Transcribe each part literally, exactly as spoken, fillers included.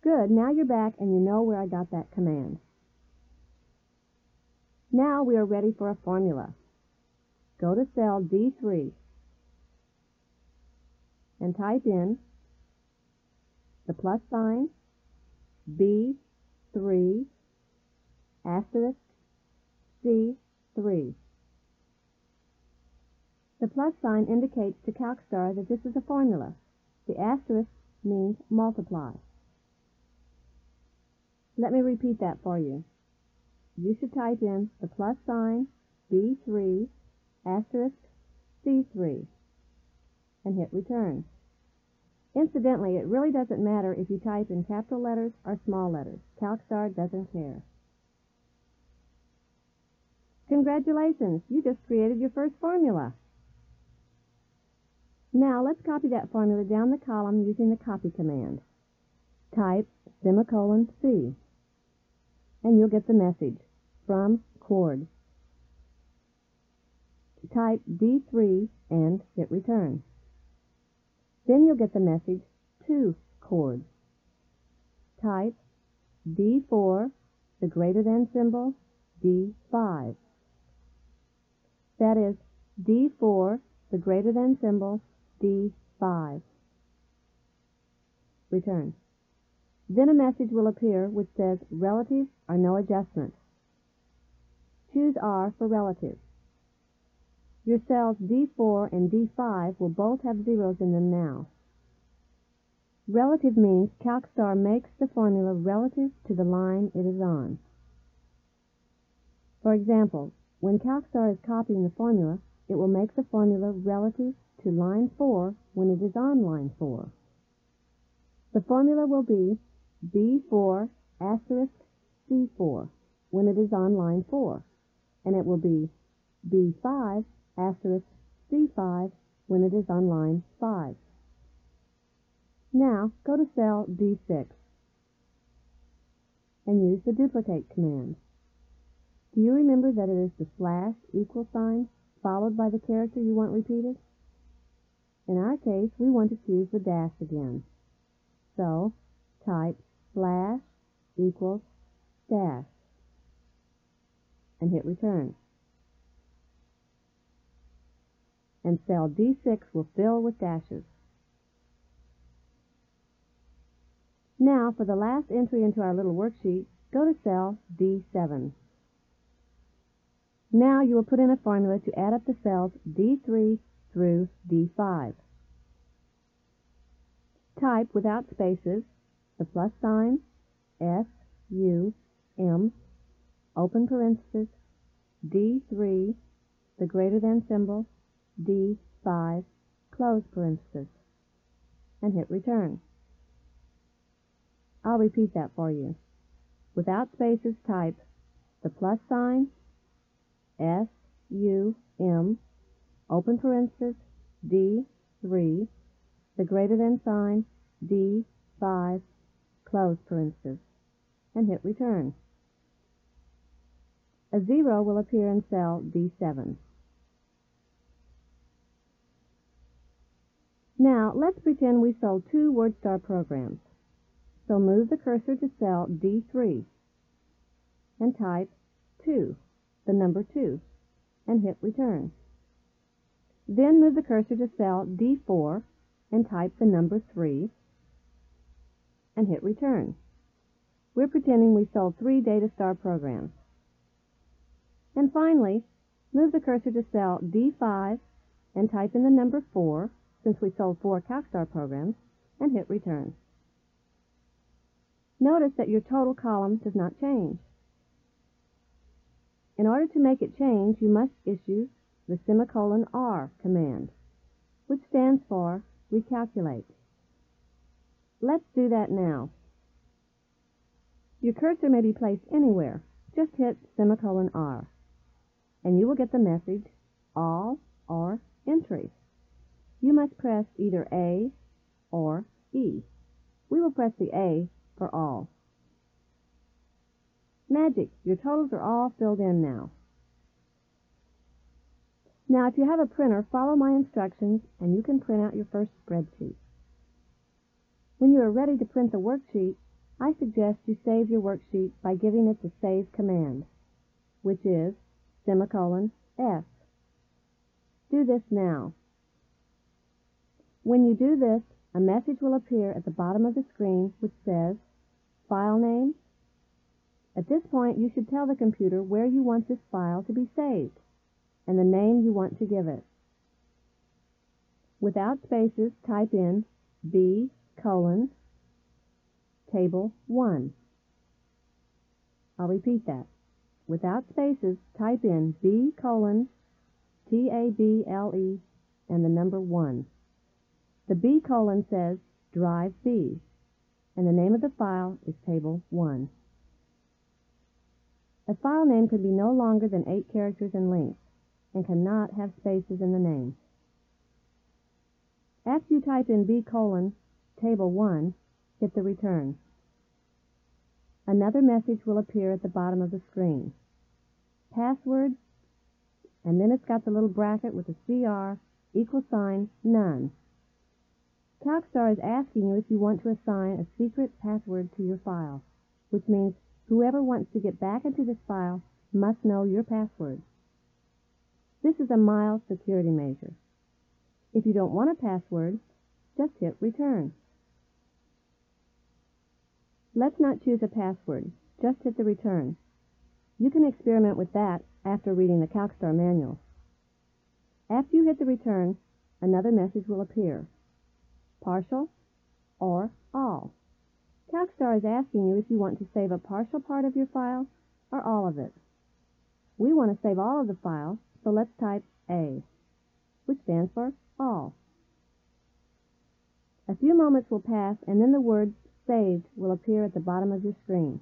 Good, now you're back and you know where I got that command. Now we are ready for a formula. Go to cell D three and type in the plus sign, B three, asterisk, C three. The plus sign indicates to CalcStar that this is a formula. The asterisk means multiply. Let me repeat that for you. You should type in the plus sign, B three, asterisk, C three, and hit return. Incidentally, it really doesn't matter if you type in capital letters or small letters. CalcStar doesn't care. Congratulations, you just created your first formula. Now let's copy that formula down the column using the copy command. Type semicolon C, and you'll get the message, from Cord. Type D three and hit return. Then you'll get the message, to Cord. Type D four, the greater than symbol, D five. That is D four, the greater than symbol, D five. Return. Then a message will appear which says relative or no adjustment. Choose R for relative. Your cells D four and D five will both have zeros in them now. Relative means CalcStar makes the formula relative to the line it is on. For example, when CalcStar is copying the formula, it will make the formula relative to line four when it is on line four. The formula will be B four asterisk C four when it is on line four, and it will be B five asterisk C five when it is on line five. Now go to cell D six and use the duplicate command. Do you remember that it is the slash equal sign followed by the character you want repeated? In our case, we want to choose the dash again. So type slash equals dash and hit return. And cell D six will fill with dashes. Now for the last entry into our little worksheet, go to cell D seven. Now you will put in a formula to add up the cells D three through D five. Type without spaces the plus sign, S, U, M, open parenthesis, D three, the greater than symbol, D five, close parenthesis, and hit return. I'll repeat that for you. Without spaces, type the plus sign, S, U, M, open parenthesis, D three, the greater than sign, D five, close parenthesis, and hit return. A zero will appear in cell D seven. Now, let's pretend we sold two WordStar programs. So move the cursor to cell D three and type two, the number two, and hit return. Then move the cursor to cell D four and type the number three and hit return. We're pretending we sold three DataStar programs. And finally, move the cursor to cell D five and type in the number four, since we sold four CalcStar programs, and hit return. Notice that your total column does not change. In order to make it change, you must issue the semicolon R command, which stands for recalculate. Let's do that now. Your cursor may be placed anywhere. Just hit semicolon R, and you will get the message, all or entry. You must press either A or E. We will press the A for all. Magic! Your totals are all filled in now. Now, if you have a printer, follow my instructions and you can print out your first spreadsheet. When you are ready to print the worksheet, I suggest you save your worksheet by giving it the Save command, which is semicolon S. Do this now. When you do this, a message will appear at the bottom of the screen which says File Name. At this point, you should tell the computer where you want this file to be saved and the name you want to give it. Without spaces, type in B colon table one. I'll repeat that. Without spaces, type in B colon T A B L E and the number one. The B colon says Drive B, and the name of the file is Table one. A file name could be no longer than eight characters in length and cannot have spaces in the name. After you type in B colon Table one, hit the return. Another message will appear at the bottom of the screen. Password, and then it's got the little bracket with a C R equal sign none. CalcStar is asking you if you want to assign a secret password to your file, which means whoever wants to get back into this file must know your password. This is a mild security measure. If you don't want a password, just hit return. Let's not choose a password, just hit the return. You can experiment with that after reading the CalcStar manual. After you hit the return, another message will appear. Partial or all. CalcStar is asking you if you want to save a partial part of your file or all of it. We want to save all of the file, so let's type A, which stands for all. A few moments will pass and then the word Saved will appear at the bottom of your screen.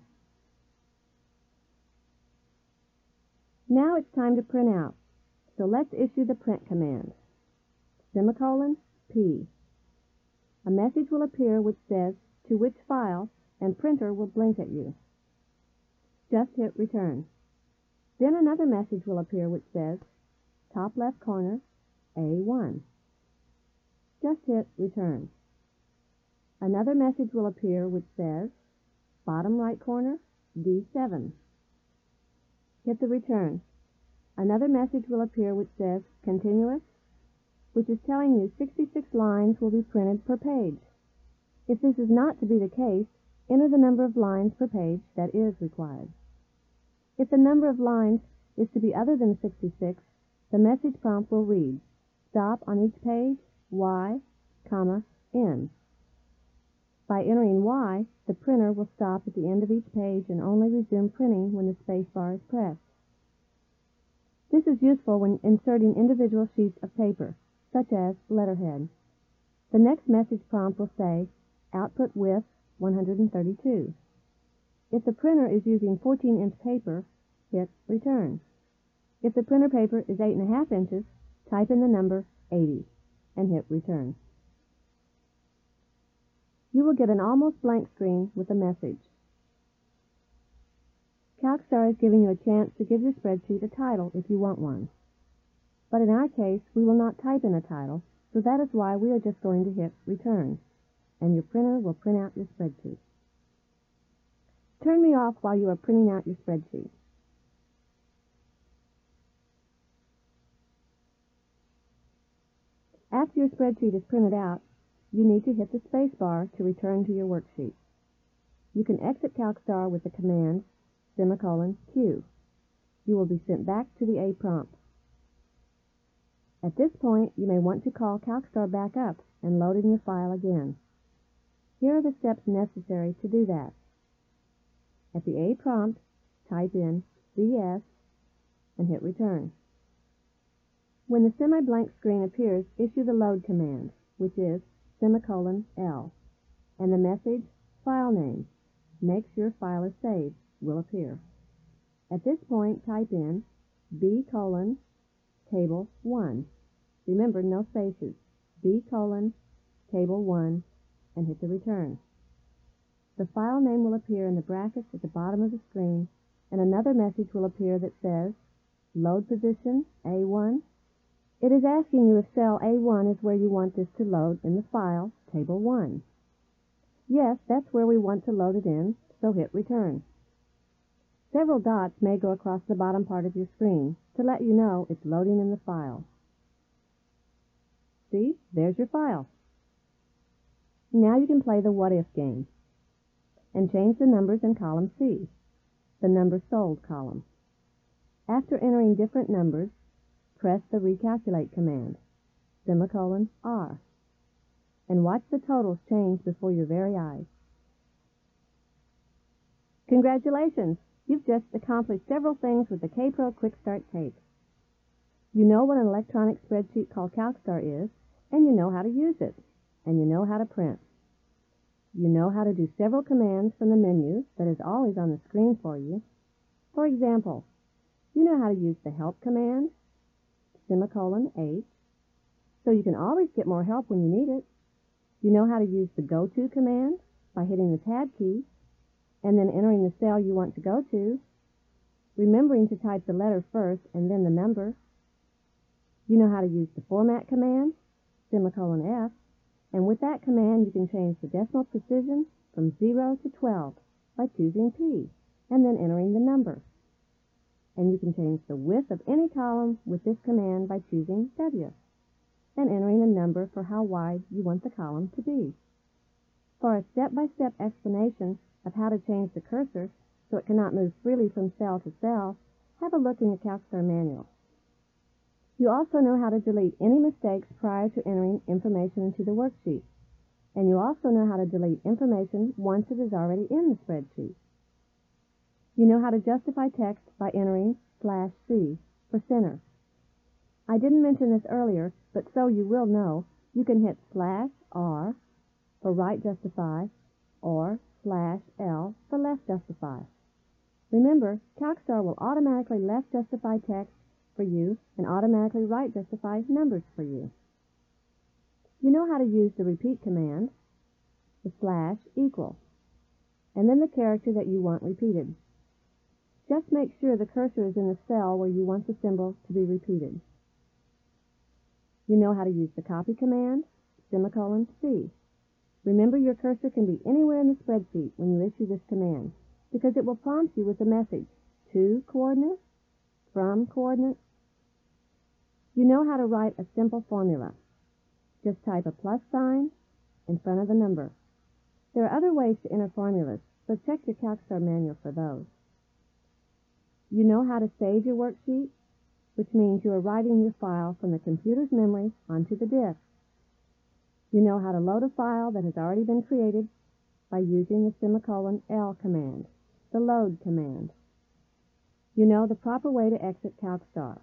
Now it's time to print out, so let's issue the print command. Semicolon P. A message will appear which says to which file, and printer will blink at you. Just hit return. Then another message will appear which says top left corner A one. Just hit return. Another message will appear which says bottom right corner D seven. Hit the return. Another message will appear which says continuous, which is telling you sixty-six lines will be printed per page. If this is not to be the case, enter the number of lines per page that is required. If the number of lines is to be other than sixty-six, the message prompt will read, stop on each page, Y, comma, N. By entering Y, the printer will stop at the end of each page and only resume printing when the space bar is pressed. This is useful when inserting individual sheets of paper, such as letterhead. The next message prompt will say, output width one hundred thirty-two. If the printer is using fourteen inch paper, hit return. If the printer paper is eight and a half inches, type in the number eighty and hit return. You will get an almost blank screen with a message. CalcStar is giving you a chance to give your spreadsheet a title if you want one. But in our case, we will not type in a title, so that is why we are just going to hit return, and your printer will print out your spreadsheet. Turn me off while you are printing out your spreadsheet. After your spreadsheet is printed out, you need to hit the space bar to return to your worksheet. You can exit CalcStar with the command semicolon Q. You will be sent back to the A prompt. At this point, you may want to call CalcStar back up and load in your file again. Here are the steps necessary to do that. At the A prompt, type in C S and hit return. When the semi-blank screen appears, issue the load command, which is semicolon L, and the message file name, make sure file is saved, will appear. At this point, type in B colon table one. Remember, no spaces. B colon table one and hit the return. The file name will appear in the brackets at the bottom of the screen, and another message will appear that says load position A one. It is asking you if cell A one is where you want this to load in the file, Table one. Yes, that's where we want to load it in, so hit Return. Several dots may go across the bottom part of your screen to let you know it's loading in the file. See, there's your file. Now you can play the What If game and change the numbers in column C, the Number Sold column. After entering different numbers, press the Recalculate command, semicolon R, and watch the totals change before your very eyes. Congratulations! You've just accomplished several things with the K-Pro Quick Start tape. You know what an electronic spreadsheet called CalcStar is, and you know how to use it, and you know how to print. You know how to do several commands from the menu that is always on the screen for you. For example, you know how to use the Help command, semicolon H, so you can always get more help when you need it. You know how to use the Go To command by hitting the Tab key and then entering the cell you want to go to, remembering to type the letter first and then the number. You know how to use the Format command, semicolon F, and with that command you can change the decimal precision from zero to twelve by choosing P and then entering the number. And you can change the width of any column with this command by choosing W and entering a number for how wide you want the column to be. For a step-by-step explanation of how to change the cursor so it cannot move freely from cell to cell, have a look in your CalcStar manual. You also know how to delete any mistakes prior to entering information into the worksheet, and you also know how to delete information once it is already in the spreadsheet. You know how to justify text by entering slash C for center. I didn't mention this earlier, but so you will know, you can hit slash R for right justify or slash L for left justify. Remember, CalcStar will automatically left justify text for you and automatically right justify numbers for you. You know how to use the repeat command, the slash equal, and then the character that you want repeated. Just make sure the cursor is in the cell where you want the symbol to be repeated. You know how to use the copy command, semicolon C. Remember, your cursor can be anywhere in the spreadsheet when you issue this command, because it will prompt you with the message, to coordinates, from coordinates. You know how to write a simple formula. Just type a plus sign in front of the number. There are other ways to enter formulas, so check your CalcStar manual for those. You know how to save your worksheet, which means you are writing your file from the computer's memory onto the disk. You know how to load a file that has already been created by using the semicolon L command, the load command. You know the proper way to exit CalcStar,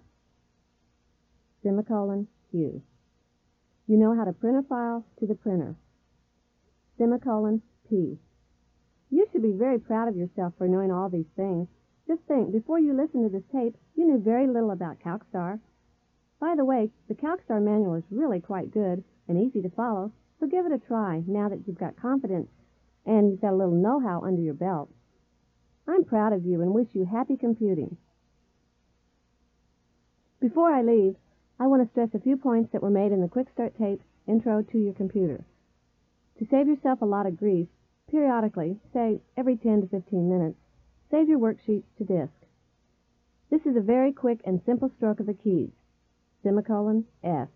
semicolon Q. You know how to print a file to the printer, semicolon P. You should be very proud of yourself for knowing all these things. Just think, before you listened to this tape, you knew very little about CalcStar. By the way, the CalcStar manual is really quite good and easy to follow, so give it a try now that you've got confidence and you've got a little know-how under your belt. I'm proud of you and wish you happy computing. Before I leave, I want to stress a few points that were made in the Quick Start tape Intro to Your Computer. To save yourself a lot of grief, periodically, say every ten to fifteen minutes, save your worksheets to disk. This is a very quick and simple stroke of the keys, semicolon S.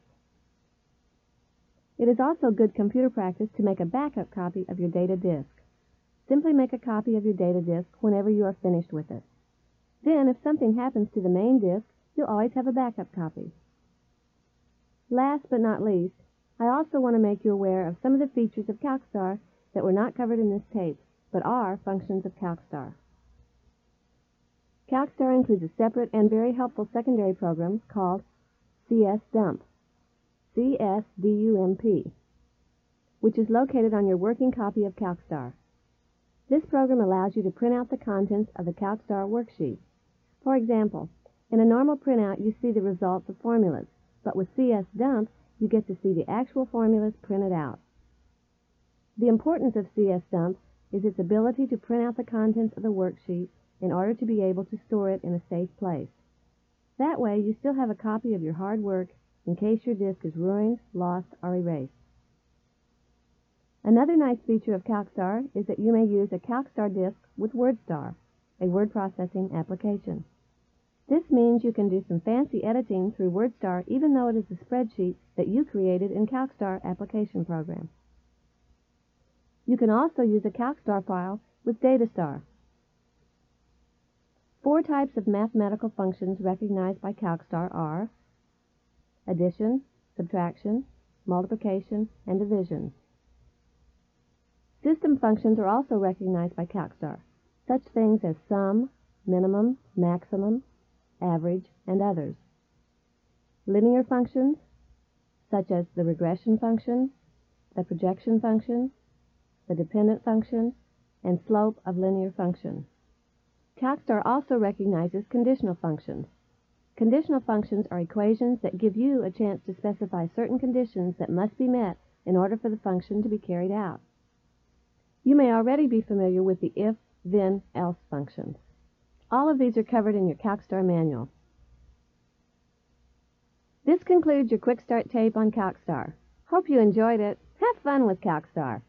It is also good computer practice to make a backup copy of your data disk. Simply make a copy of your data disk whenever you are finished with it. Then, if something happens to the main disk, you'll always have a backup copy. Last but not least, I also want to make you aware of some of the features of CalcStar that were not covered in this tape, but are functions of CalcStar. CalcStar includes a separate and very helpful secondary program called C S Dump, C S D U M P, which is located on your working copy of CalcStar. This program allows you to print out the contents of the CalcStar worksheet. For example, in a normal printout you see the results of formulas, but with C S Dump you get to see the actual formulas printed out. The importance of C S Dump is its ability to print out the contents of the worksheet in order to be able to store it in a safe place. That way you still have a copy of your hard work in case your disk is ruined, lost, or erased. Another nice feature of CalcStar is that you may use a CalcStar disk with WordStar, a word processing application. This means you can do some fancy editing through WordStar even though it is a spreadsheet that you created in CalcStar application program. You can also use a CalcStar file with DataStar. Four types of mathematical functions recognized by CalcStar are addition, subtraction, multiplication, and division. System functions are also recognized by CalcStar, such things as sum, minimum, maximum, average, and others. Linear functions, such as the regression function, the projection function, the dependent function, and slope of linear function. CalcStar also recognizes conditional functions. Conditional functions are equations that give you a chance to specify certain conditions that must be met in order for the function to be carried out. You may already be familiar with the if, then, else functions. All of these are covered in your CalcStar manual. This concludes your Quick Start tape on CalcStar. Hope you enjoyed it. Have fun with CalcStar.